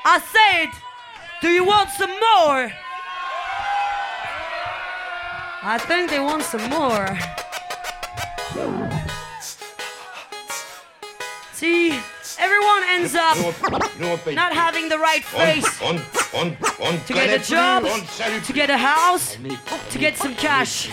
I said, do you want some more? I think they want some more. See, everyone ends up not having the right face to get a job, to get a house, to get some cash.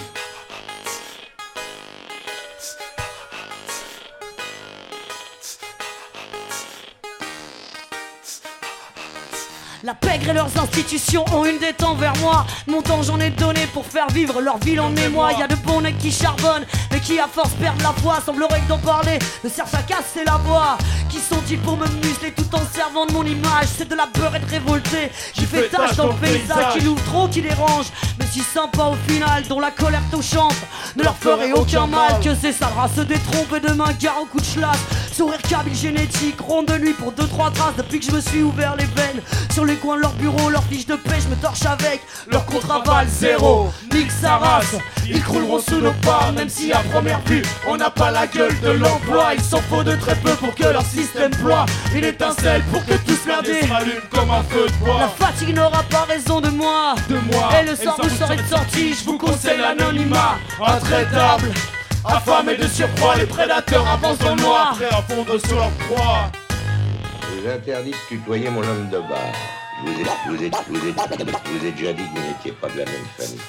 La pègre et leurs institutions ont une dette envers moi. Mon temps j'en ai donné pour faire vivre leur ville en mémoire. Y'a de bons mecs qui charbonnent, mais qui à force perdent la foi. Semblerait que d'en parler ne serve à casser la voix. Qui sont-ils pour me museler tout en servant de mon image? C'est de la peur et de révolté. J'y fais tâche dans le paysage qui l'ouvre trop, qui dérange. Mais si sympa au final, dont la colère touchante ne leur ferait aucun mal. Que ces sales races se détrompent et demain gare au coup de schlass. Sourire cabine génétique, ronde de nuit pour 2-3 traces. Depuis que je me suis ouvert les veines sur les coins de leur bureau, leurs fiches de paix, je me torche avec leur contre-aval zéro. Nique sa race, ils crouleront sous nos pas. Même si à première vue, on n'a pas la gueule de l'emploi. Il s'en faut de très peu pour que leur système ploie. Une étincelle pour que tous merdier s'allume comme un feu de bois. La fatigue n'aura pas raison de moi. Et le soir vous serez de sortie, je vous conseille l'anonymat. Intraitable, affamés de surcroît, les prédateurs avancent dans le noir, prêts à fondre sur leur proie. Je vous interdis de tutoyer mon homme de bar. Je vous ai déjà dit que vous n'étiez pas de la même famille.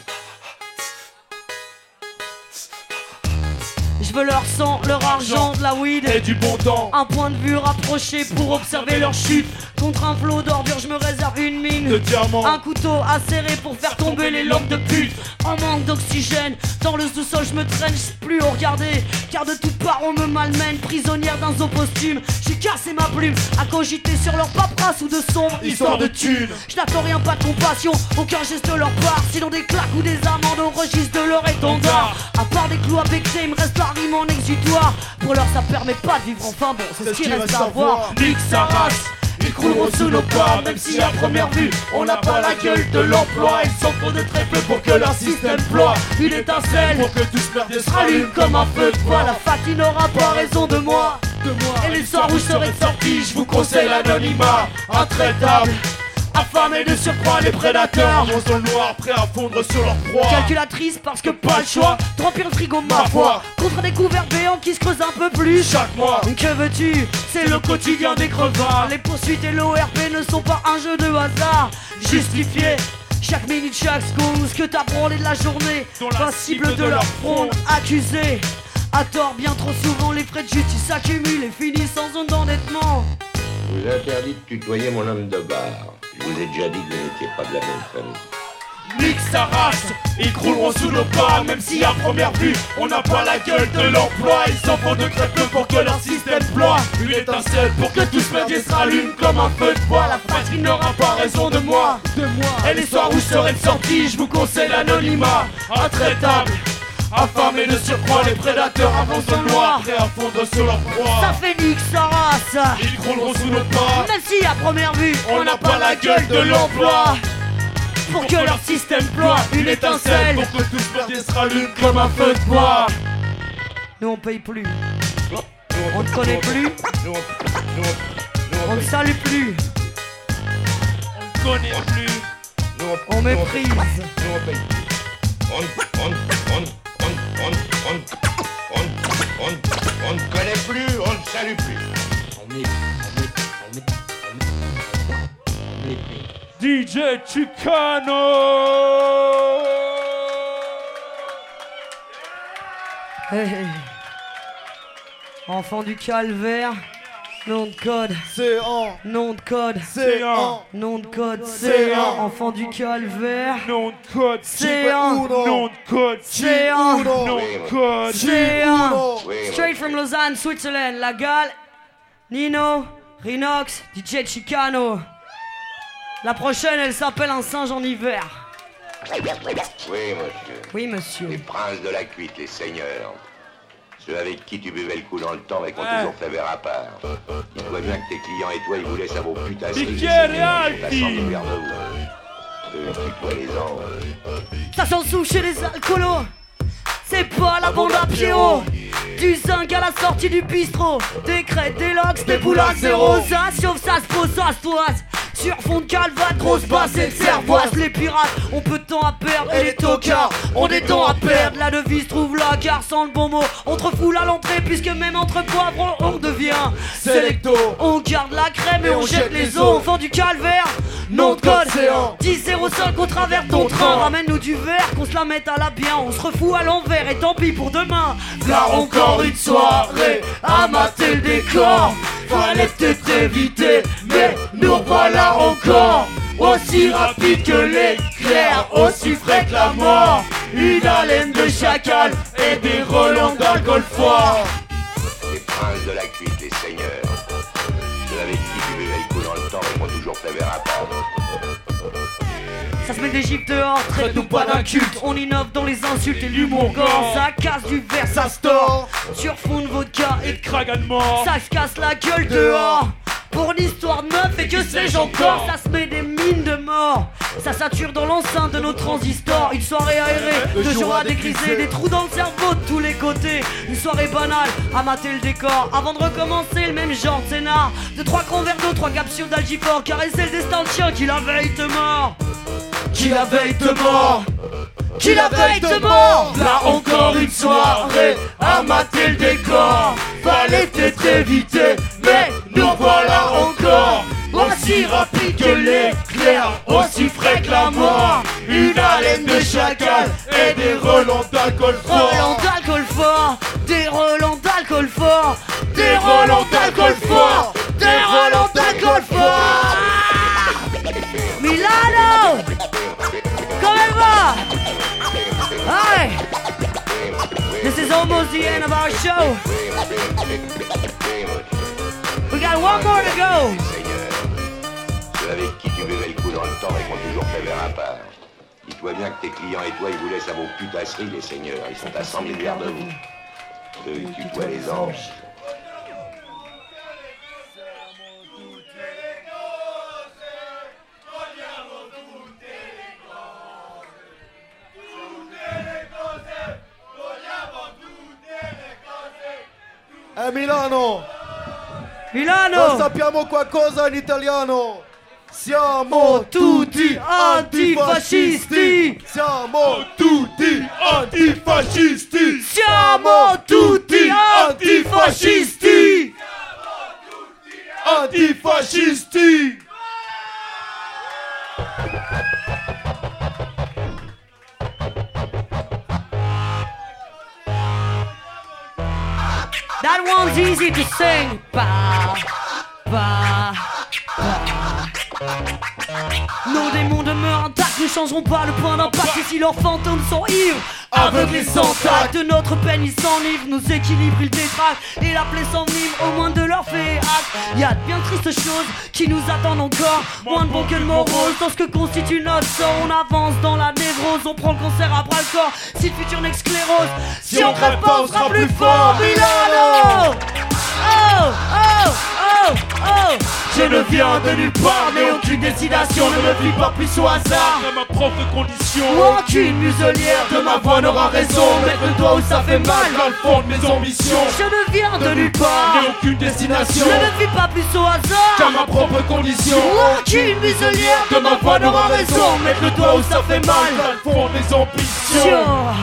Je veux leur sang, leur argent, de la weed et du bon temps. Un point de vue rapproché pour observer leur chute. Contre un flot d'ordures, je me réserve une mine de diamants. Un couteau acéré pour faire tomber les lampes de pute. En manque d'oxygène, dans le sous-sol je me traîne, je sais plus où regarder. Car de toutes parts on me malmène, prisonnière d'un zoo posthume. J'ai cassé ma plume, à cogiter sur leur paperasse ou de sombre histoire de thunes. Je n'attends rien, pas de compassion, aucun geste de leur part. Sinon des claques ou des amendes au registre de leur étendard. À part des clous à becter, il me reste la rime en exutoire. Pour l'heure ça permet pas de vivre, enfin bon, c'est ce qu'il reste à voir. Nique sa race, ils crouleront sous nos pas. Même si à première vue, on n'a pas la gueule de l'emploi. Ils s'en font de très peu pour que leur système ploie. Une étincelle pour que tous merdier se rallume comme un feu de bois. La fatigue n'aura pas raison de moi. Et les soirs où je serai de sortie, je vous conseille l'anonymat. Intraitable, affamés de surcroît, les prédateurs avancent dans le noir, prêts à fondre sur leur proie. Calculatrice parce que pas le choix de remplir le frigo ma foi. Contre des couverts béants qui se creusent un peu plus chaque mois. Que veux-tu, c'est le quotidien des crevards. Les poursuites et l'ORP ne sont pas un jeu de hasard justifié. Chaque minute, chaque seconde, ce que t'as branlé de la journée, pas cible de leur front, accusé. À tort, bien trop souvent, les frais de justice s'accumulent et finissent en zone d'endettement. Je vous interdis de tutoyer mon homme de bar. Je vous ai déjà dit que vous n'étiez pas de la même famille. Nique sa race, ils crouleront sous nos pas. Même si à première vue, on n'a pas la gueule de l'emploi. Ils s'en font de très peu pour que leur système ploie. Une étincelle pour que tout ce merdier se rallume comme un feu de bois. La fatigue n'aura pas raison de moi. Et les soirs où je serai de sortie, je vous conseille l'anonymat. Intraitable, affamés de surcroît, les prédateurs avancent dans le noir, prêts à fondre sur leur proie. Ça fait nique sa race, ils crouleront sous nos pas. Même si à première vue, on n'a pas la gueule de l'emploi. Pour que leur système ploie, une étincelle pour que tout ce merdier se rallume comme un feu de bois. Nous on paye plus, on ne connaît plus, on ne salue plus, on ne connaît plus, on méprise. On ne connaît plus, on ne salue plus. DJ Chicano. Hey. Enfant du calvaire, nom de code, c'est un. Nom de code, c'est un. Nom de code, c'est un. Enfant du calvaire, nom de code, c'est un. Nom de code, c'est un. Nom de code, c'est un. Straight from Lausanne, Switzerland, La Gale, Nino, Rinox, DJ Chicano. La prochaine, elle s'appelle Un singe en hiver. Oui, monsieur. Oui, monsieur. Les princes de la cuite, les seigneurs. Ceux avec qui tu buvais le coup dans le temps et qu'on toujours fait verre à part. Dis-toi bien que tes clients et toi, ils vous laissent à vos putasseries. Ça s'en sous chez les alcoolos. C'est pas la bande à Pierrot. Du zinc à la sortie du bistrot. Des crêtes, des lox, des boules à zéro. Ça chauffe, ça se pose, ça se toise. Sur fond de calvade, grosse basse et de cervoise. Les pirates ont peu de temps à perdre et les tocards ont des temps à perdre. La devise trouve la gare sans le bon mot. On te refoule à l'entrée puisque même entre poivres on devient sélecto. On garde la crème et on jette les os. On vend du calvaire, nom de code 10-05 au travers de ton train. Ramène-nous du verre qu'on se la mette à la bien. On se refout à l'envers et tant pis pour demain. Là encore une soirée à mater le décor. Fallait peut-être éviter, mais nous voilà encore. Aussi rapide que l'éclair, aussi frais que la mort. Une haleine de chacal et des relents d'alcool fort. Les princes de la cuite, les seigneurs. Ceux avec qui tu buvais le coup dans le temps et m'ont toujours fait verre à part. Ça se met des gifs dehors, traite-nous pas d'inculte. On innove dans les insultes et l'humour gore. Ça casse du verre, ça store. Sur fond de vodka et de Cragan mort. ça se casse la gueule dehors. Pour une histoire de meuf et que sais-je encore. Ça se met des mines de mort. Ça sature dans l'enceinte de nos transistors. Une soirée aérée, de jour à dégriser. Des trous dans le cerveau de tous les côtés. Une soirée banale, à mater le décor. Avant de recommencer le même genre de scénar. De 3 grands verres d'eau, 3 capsules d'algifort. Caresser le destin de chien qui la veille te mord. Qui la veille te mort. Qui la veille te mord. Là encore une soirée à mater le décor. Fallait peut-être éviter, mais nous voilà encore. Aussi rapide que l'éclair, aussi frais que la mort. Une haleine de chacal et des relents d'alcool fort. Relents d'alcool fort. Des relents d'alcool fort. Des relents d'alcool fort. Des relents d'alcool fort. Milano, come va? Hi. This is almost the end of our show. We got one more to go. Ceux avec qui tu buvais le coup dans le temps et m'ont toujours fait verre à part. Dis-toi bien que tes clients et toi, ils vous laissent à vos putasseries, les seigneurs. Ils sont à 100 milliards de vous. Eux, ils tutoient les anges. Milano! Milano! Non sappiamo qualcosa in italiano! Siamo tutti antifascisti! Siamo tutti antifascisti! Siamo tutti antifascisti! Antifascisti! That one's easy to sing. Ba, ba, ba. Nos démons demeurent intacts, ne changeront pas le point d'impact. Et si leurs fantômes sont ivres, aveugles et sans tact, de notre peine ils s'enivrent, nos équilibres ils détraquent. Et la plaie s'enivre au moins de leur fait acte. Y'a de bien tristes choses qui nous attendent encore. Moins de bon que de morose dans ce que constitue notre sort. On avance dans la névrose, on prend le concert à bras le corps. Si le futur n'est que sclérose, si on crève pas on sera plus fort. Milano! Oh, oh, oh, oh. Je ne viens de nulle part, mais aucune destination. Ne me vis pas plus au hasard de ma propre condition. Aucune muselière De ma voix n'aura raison. Mettre le doigt où ça fait mal dans le fond de mes ambitions. Je ne viens de nulle part, Mais aucune destination. je ne vis pas plus au hasard. Qu'à ma propre condition. Aucune muselière De ma voix n'aura raison. Mettre le doigt où ça fait mal dans le fond de mes ambitions.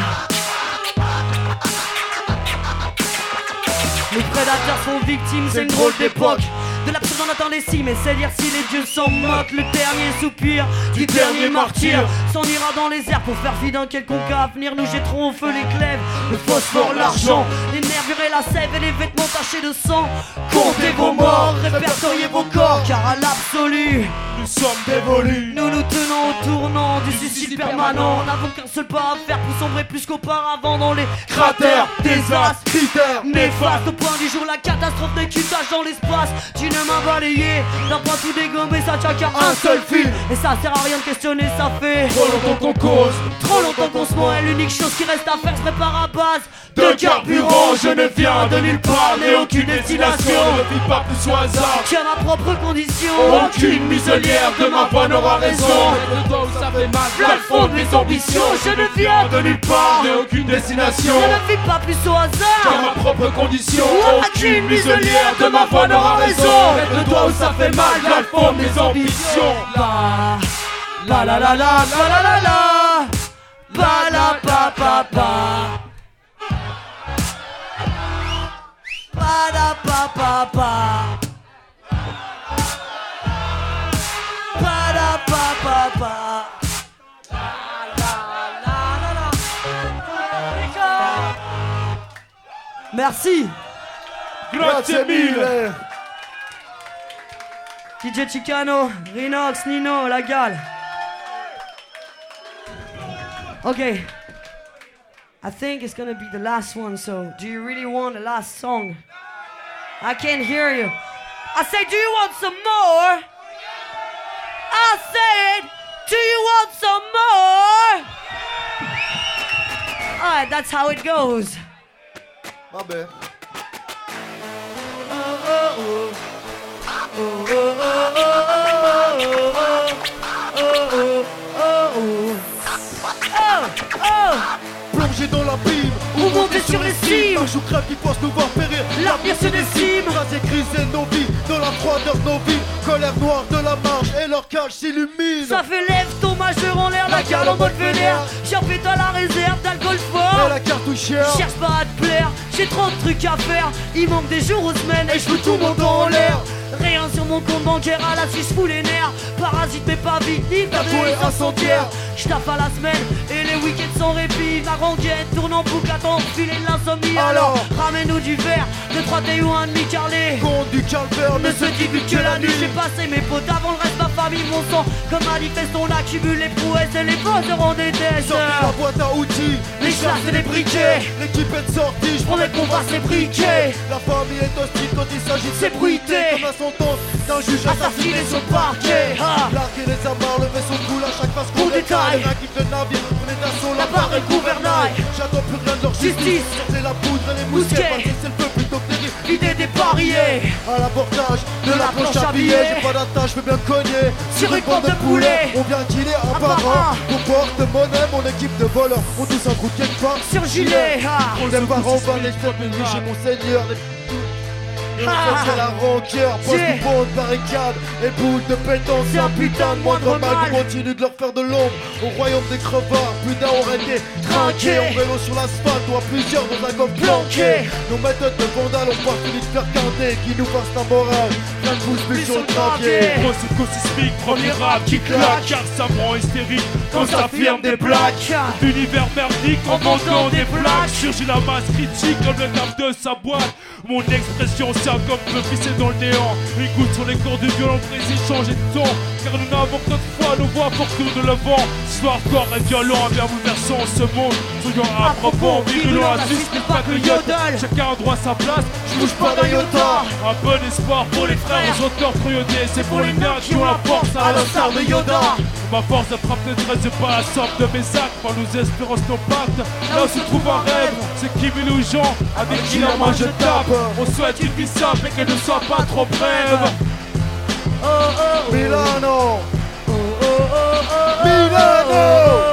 Les prédateurs sont victimes, c'est une drôle d'époque. De l'absurde on atteint les cimes, et c'est dire si les dieux s'en moquent. Le dernier soupir du dernier martyr s'en ira dans les airs pour faire fi d'un quelconque avenir. Nous jetterons au feu les glaives, le phosphore, l'argent, les nervures et la sève et les vêtements tachés de sang. Comptez vos morts, répertoriez vos corps, car à l'absolu Nous sommes dévolus. nous nous tenons au tournant du suicide permanent. N'avons qu'un seul pas à faire pour sombrer plus qu'auparavant dans les cratères, désastres, critères néfastes. Au point du jour, la catastrophe n'est qu'une tâche dans l'espace. D'une main balayée, d'un point tout dégommé, ça tient qu'à un seul fil. Et ça sert à rien de questionner, ça fait Trop longtemps qu'on cause trop longtemps qu'on se ment. Et l'unique chose qui reste à faire se prépare à base de carburant. Je ne viens de nulle part, mais aucune destination. Je ne vis pas plus au hasard. Qu'à ma propre condition. Aucune muselière de ma voix n'aura raison. Mettre le doigt où ça fait mal dans le fond de mes ambitions. Je ne viens de nulle part, mais aucune destination. Je ne vis pas plus au Qu'à hasard. ma propre condition. Aucune muselière de ma voix n'aura raison. Mettre le doigt où ça fait mal dans le fond de mes l'ambition. La la la la la la la la. Ba la pa pa pa. Ba la pa pa pa. Ba la pa pa pa. Merci. Grazie mille. DJ Chicano, Rinox, Nino, la gale. Okay. I think it's gonna be the last one, so do you really want the last song? I can't hear you. I say, do you want some more? I said, do you want some more? Alright, that's how it goes. Vabbè. Plongé dans l'abîme, ou monter sur les cimes. Un jour crève qui pense nous voir périr. L'avenir se décime. Rasé, grisé nos vies, dans la froideur de nos vies. Colère noire de la marche et leur cage s'illumine. Ça fait lève ton majeur en l'air, la cale en mode vénère. J'en fais dans la réserve d'alcool fort. Et la cartouchière. Cherche pas à te plaire, j'ai trop de trucs à faire. Il manque des jours aux semaines et je fous tout mon temps en l'air. Rien sur mon compte bancaire, à la Suisse fout les nerfs. Parasite mais pas victime, t'as Tatoué des incendiaires. incendiaire. J'taffe à la semaine et les week-ends sans répit. La rengaine tourne en boucle, attends, filer de l'insomnie. Alors, ramène-nous du verre, 2-3 thé ou un demi-carlé. Compte du calvaire Ne se divulgue que la nuit. J'ai passé mes potes avant le reste, ma famille, mon sang. Comme manifeste, on accumule les prouesses et les poseurs en déteste. Sortez la boîte à outils, Les chasses et les briquets. L'équipe est sortie, je Prendrais qu'on va ses briquets. La famille est hostile quand il s'agit de S'ébruiter. Comme la sentence d'un juge Assassiné sur le parquet. Ah. Larguer les amarres, lever son coule à chaque phase qu'on Coup détail. détaille. Les quitte le navire, on est d'assaut, La barre et le gouvernail. J'attends plus rien de leur justice. Justice. Sortez la poudre et les Mousquets. mousquets. Passer c'est le peu plutôt que les rives. L'idée des pariers. À l'abordage de la planche à billets. J'ai pas d'attache, je veux bien cogner. Sur une bande de poulets. On vient killer un par par un. un. Mon porte-monnaie, mon équipe de voleurs. On tous un trou quelque part. Sur gilet. Ah. Les parents van les fêtes, mais chez mon seigneur. C'est la rancœur, poste Yeah. du pont de barricade et boule de pétance. C'est un putain de moindre mal. On continue de leur faire de l'ombre au royaume des crevards. Plus d'un aurait été trinqué en vélo sur l'asphalte, ou à plusieurs dans un coffre planqué. Nos méthodes de vandales ont pas fini de faire quinter. Qui nous fasse la morale, rien de bouge plus sur le clavier. Grosse écosysmique, premier rap qui claque. Car ça me rend hystérique quand ça firme des plaques. L'univers merdique en vendant des plaques. Surgit la masse critique comme le taf de sa boîte. Mon expression sert comme peut pisser dans le néant. Une goutte sur les corps du violon précis changer de ton. Car nous n'avons que notre foi, nos voix pour tour de le vent. Soir corps et violent, bien bouleversant ce monde. Soyons à propos, virulent, la Suisse n'est pas que yodel. Chacun a droit à sa place, je bouge pas d'un iota. Un bon espoir pour les frères, aux auteurs troyonnés. C'est pour les nerds qui ont la force à l'instar de Yoda. Ma force de frappe ne dresse pas la sorte de mes actes. Par nos espérances, nos pactes. Là où se trouve un rêve, c'est qui met nos gens. Avec qui la main je tape. On souhaite une vie simple et qu'elle ne soit pas trop brève. Milano, Milano.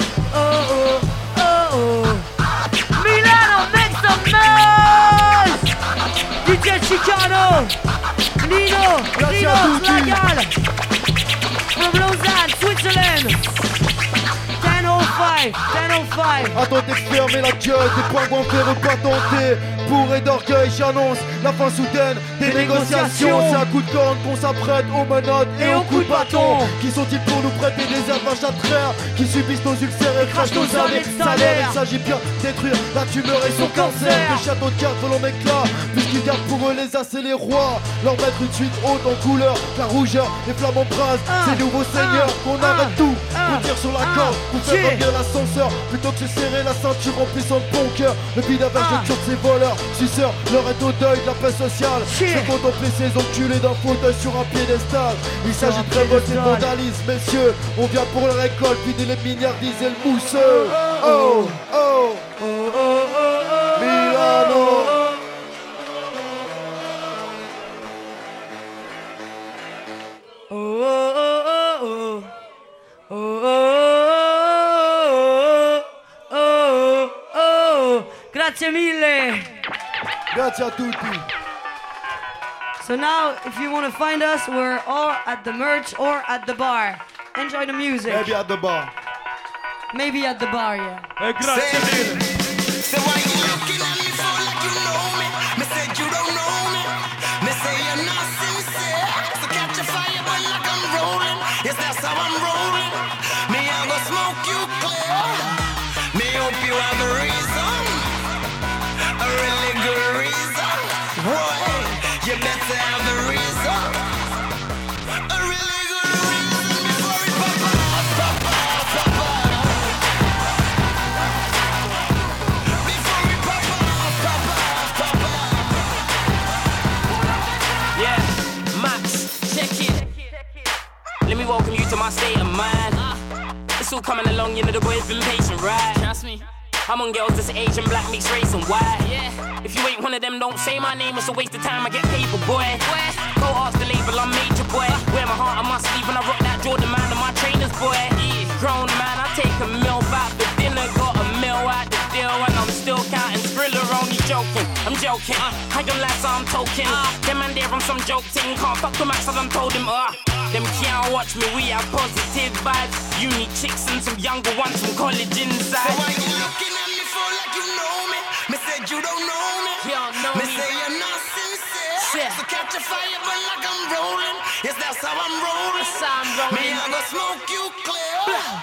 Milano, make some noise! DJ Chicano, Nino, Grazie a Rino, tutti. Lagal, from Lausanne, Switzerland. 10:05, 10:05. Attendez de fermer la gueule, des points ferreux pas tentés. Bourré d'orgueil, j'annonce la fin soudaine des négociations. C'est un coup de corne qu'on s'apprête aux menottes et aux coups de bâton. Qui sont-ils pour nous prêter des avantages à traire? Qui subissent nos ulcères et crachent nos années de salaire? Il s'agit bien de détruire la tumeur et son cancer. Les châteaux de cartes volent en éclat, puisqu'ils gardent pour eux les as et les rois. Leur mettre une suite haute en couleur, la rougeur, les flammes embrasent. Ces nouveaux seigneurs qu'on arrête tout, qu'on tire sur la corde pour faire revenir l'ascenseur. Plutôt que de se serrer la ceinture remplissant de bon cœur. Le bidavage de cure de ces voleurs, suceurs, leur est au deuil de la paix sociale. Je contempler ces enculés d'un fauteuil sur un piédestal. Il s'agit de révolte et de vandalisme, messieurs. On vient pour la récolte, vider les milliardises et le mousseux. Oh, oh, Milano. Grazie mille. Grazie a tutti. So now, if you want to find us, we're all at the merch or at the bar. Enjoy the music. Maybe at the bar. Maybe at the bar, yeah. Grazie mille. So why you looking at me for like you know me? Me said you don't know me. Me say you're not sincere. So catch a fire but like I'm rolling. Yes, that's how I'm rolling. Me I'm gonna smoke you clear. Me hope you have a reason. A really good reason. Boy, you better have a reason. A really good reason before it pop off, pop off, pop off. Before it pop off, pop off, pop off. Yeah, Max, check it. Let me welcome you to my state of mind. It's all coming along, you know the boys been patient, right? Trust me. I'm on girls this Asian, black, mixed race and white. Yeah. If you ain't one of them, don't say my name. It's a waste of time. I get paper, boy. Go ask the label, I'm major, boy. Wear my heart on my sleeve when I rock that Jordan man and my trainers, boy. Yeah. Grown man, I take a meal out for dinner, got a meal out the deal, and I'm still counting Skrilla, only joking. I'm joking. I don't like, so I'm token. Them man there, I'm some joke thing. Can't fuck the max, I done told him. Them can't watch me, we have positive vibes. Uni chicks and some younger ones from college inside. So why you looking at me for like you know me? Me said you don't know me. You don't know me me. say you're not sincere. Yeah. So catch a fire but like I'm rolling. Yes, that's how I'm rolling. That's how I'm rolling. Me I'm gonna smoke you clear.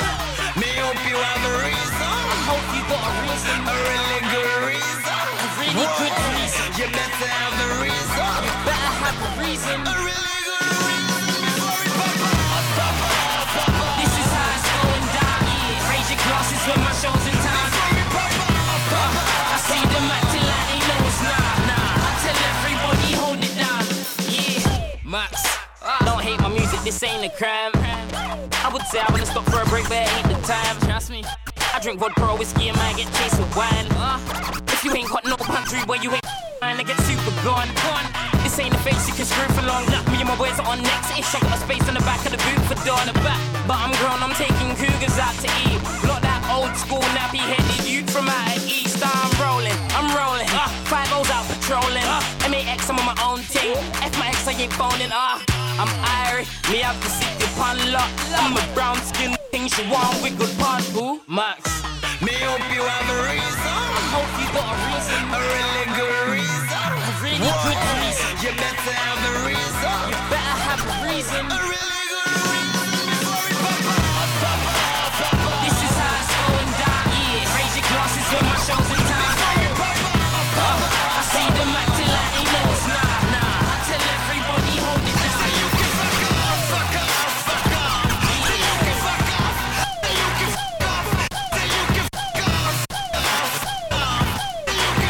Me hope you have a reason. I hope you got a reason. A really good reason. A really good reason. You better have a reason. You better have a reason. A really good reason before it pop off, pop off, pop off. This is how it's going down, yeah. Raise your glasses when my show's in town. Before it pop off, pop off. I see them acting like they know it's nah. I tell everybody hold it down, yeah. Max, don't hate my music, this ain't a crime. I would say I wanna stop for a break, but it ain't the time. Trust me. I drink vodka or whiskey and might get chased with wine. If you ain't got no country, boy, you ain't mine, I get super gone. This ain't a face you can screw for long. Me and my boys are on next ish. I got a space in the back of the boot for door in the back. But I'm grown, I'm taking cougars out to eat. Not that old school nappy headed youth from out of East. I'm rolling. 5-0's out patrolling. MAX, I'm on my own team. F my X, I ain't phoning. I'm Irish, me have the city pan lock. I'm a brown skin thing, she want wiggle part. Who? Max. Me hope you have a reason. I hope you got a reason. A really good reason. A really good reason. You better have a reason. You better have a reason. A really good reason before it pop off, pop off, pop off. This is how it's going down, yeah. Raise your glasses when my show's in town. Before it pop off, pop off. I see them acting like they know it's nah. I tell everybody hold it down. You can fuck off, fuck off, fuck off. Say you can fuck off. Say you can fuck off. Say you can fuck off. Say you can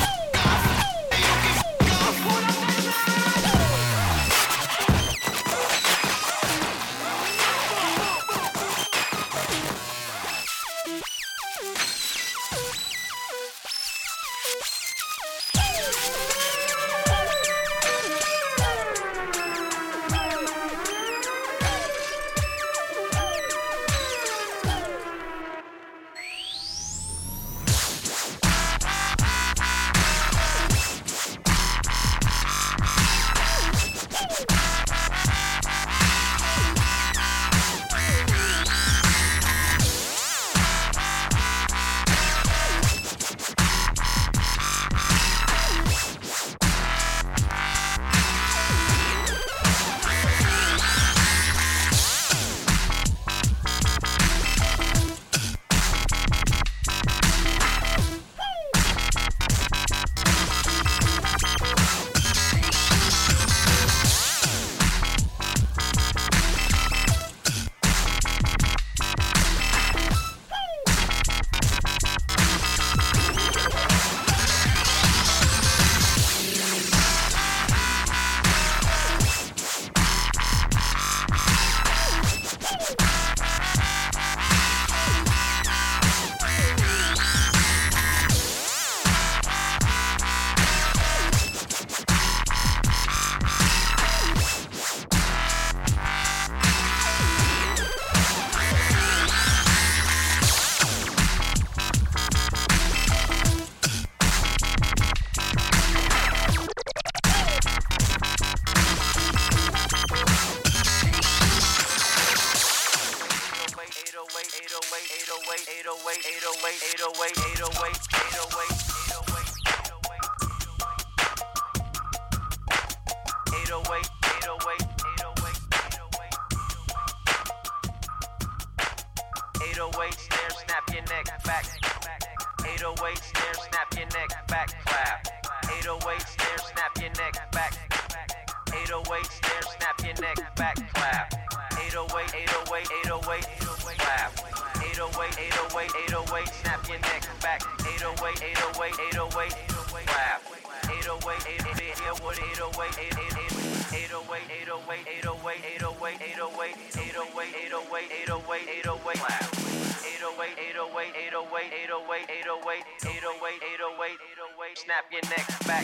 snare, snap your neck back. 808 snare, snap your neck back, clap. 808 snare, snap your neck back. 808 snare, snap your neck back, clap. 808, 808, 808, clap. 808, 808, 808, snap your neck back. 808, 808, 808, clap. 808, 808, 808, 808, 808, 808, 808, 808, 808, 808, 808, 808, clap. 808, 808, 808, 808, 808, 808, 808, 808, snap your neck back.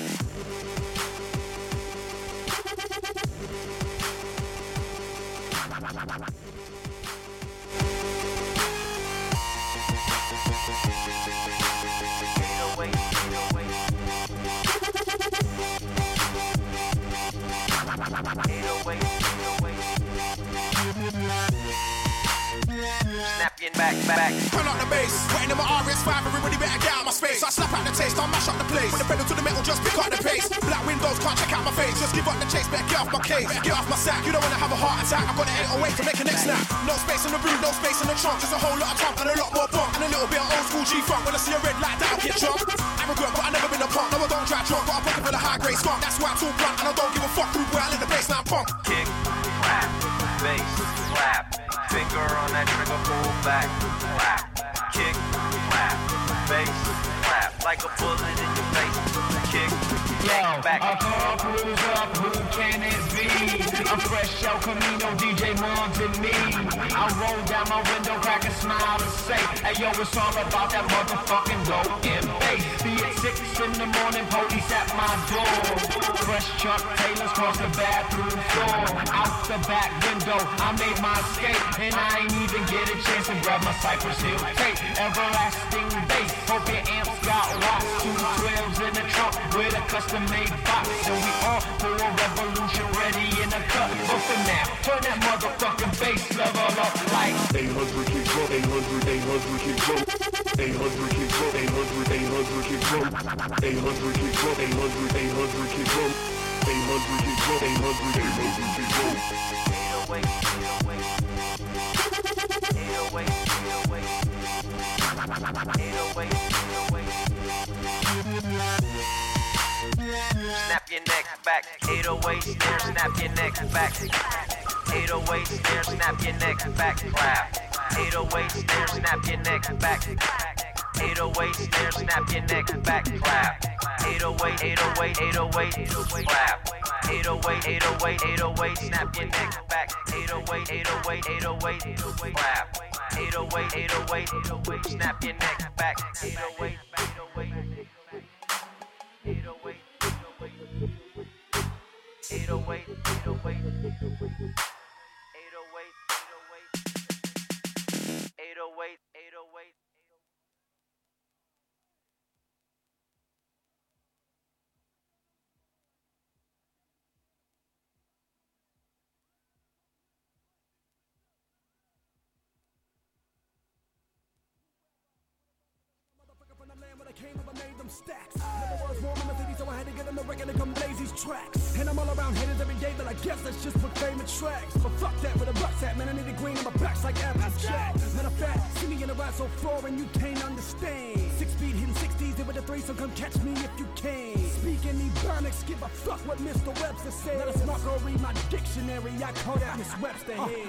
Snap your back. Turn up the bass, waiting in my RS5, everybody better get out my space. So I slap out the taste, I'll mash up the place. Put the pedal to the metal, just pick up the pace. Black windows, can't check out my face. Just give up the chase, better get off my case. Get off my sack, you don't wanna have a heart attack. I've got an 808 to make a neck snap. No space in the room, no space in the trunk. Just a whole lot of tongue and a lot more bump. And a little bit of old school G-funk. When I see a red light, that'll get drunk. Arrogant, but I never been a punk. No, I don't try drunk, got a pocket full of high grade skunk. That's why I'm too blunt, and I don't give a fuck who I let the bass line pump. Kick, clap, bass, clap. Finger on that trigger, pull back, clap. Kick, clap, bass, clap. Like a bullet in your face. Kick, back. A car pulls up, who can it be? I'm fresh El Camino, DJ Mons and me. I roll down my window, crack a smile and say, hey yo, it's all about that motherfucking dope and bass. Be it 6 in the morning, police at my door. Fresh Chuck Taylors cross the bathroom floor. Out the back window, I made my escape, and I ain't even get a chance to grab my Cypress Hill tape. Everlasting bass, hope your amps got watts. 2 12s in the trunk with a custom-made box. So we all for a revolution, ready in a cut. But for now, turn that motherfucking bass level up like 800 kick drum, 800, 800 kick drum. 800 kick drum, 800, 800 kick drum. 800 kick drum, 800, 800 kick drum. 800 kick drum, 800, 800 kick drum. 808, 808, 808, 808. Snap your neck back. 808 snare, snap your neck back. 808 snare, snap your neck back. Clap. 808 snare, snap your neck back. 808 snare, snap your neck back. Clap. 808, 808, 808, clap. 808, 808, 808, snap your neck back. 808, 808, 808, clap. 808, 808, 808, snap your neck back. 808, 808, 808, 808, 808, 808, 808, 808. When I came up, I made them stacks. Never was warm in the city, so I had to get on the record and come blaze these tracks. And I'm all around haters every day, but I guess that's just what fame attracts. But fuck that, where the buck's at, man, I need a green on my back's like Applejack. Matter of fact, see me in a ride so far and you can't understand. 6 feet hitting 60s, and with a 3, so come catch me if you can. Speaking Ebonics, give a fuck what Mr. Webster said. Let us not go read my dictionary, I call that Miss Webster head.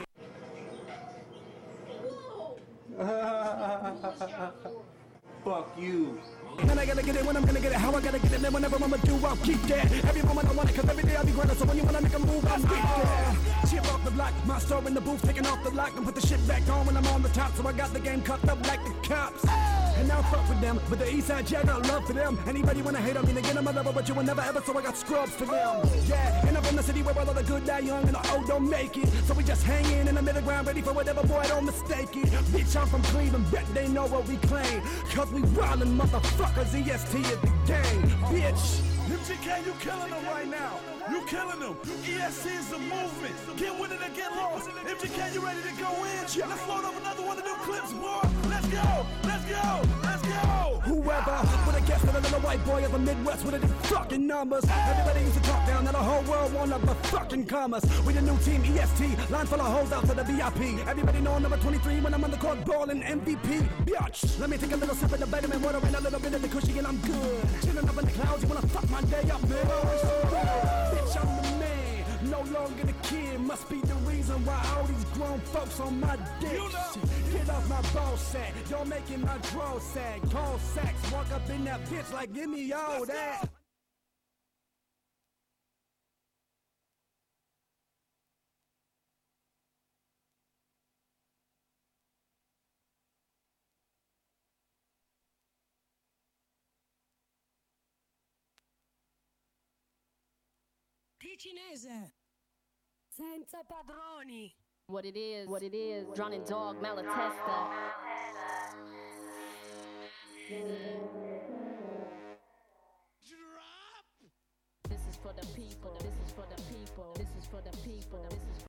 Fuck you. And I gotta get it when I'm gonna get it. How I gotta get it, man, whenever I'ma do, I'll keep that. Every moment I want it, cause every day I'll be grinding. So when you wanna make a move, I'll speak that. Chip off the block, my store in the booth, taking off the lock and put the shit back on when I'm on the top. So I got the game cut up like the cops. And now fuck with them, but the Eastside Jack got love for them. Anybody wanna hate on me, they get on my level, but you will never ever, so I got scrubs for them. Yeah, and I'm from the city where all of the good die young and the old don't make it. So we just hanging in the middle ground, ready for whatever, boy, don't mistake it. Bitch, I'm from Cleveland, bet they know what we claim. Cause we wildin' motherfuckers, EST is the game, bitch. MGK, you killing them right now. You killing them. ESC is the movement. Get with it or get lost. MGK, you ready to go in? Let's load up another one of them clips, boy. Let's go. Let's go. Let's go. Whoever would have guessed that a little white boy of the Midwest with the fucking numbers. Everybody used to talk down, now the whole world want up but fucking commerce. We the new team, EST. Line full of hoes out to the VIP. Everybody know I'm number 23 when I'm on the court balling MVP. Biatch. Let me take a little sip of the vitamin water and a little bit of the cushy and I'm good. Chilling up in the clouds, you wanna fuck my day up, man. Bitch, I'm the man, no longer the kid. Must be the reason why all these grown folks on my dick. Get off my ball sack, you're making my draw sag. Tall sacks, walk up in that bitch like give me all that. Ticinese, senza padroni. What it is, Drowning Dog, Malatesta. This is for the people, this is for the people, this is for the people, this is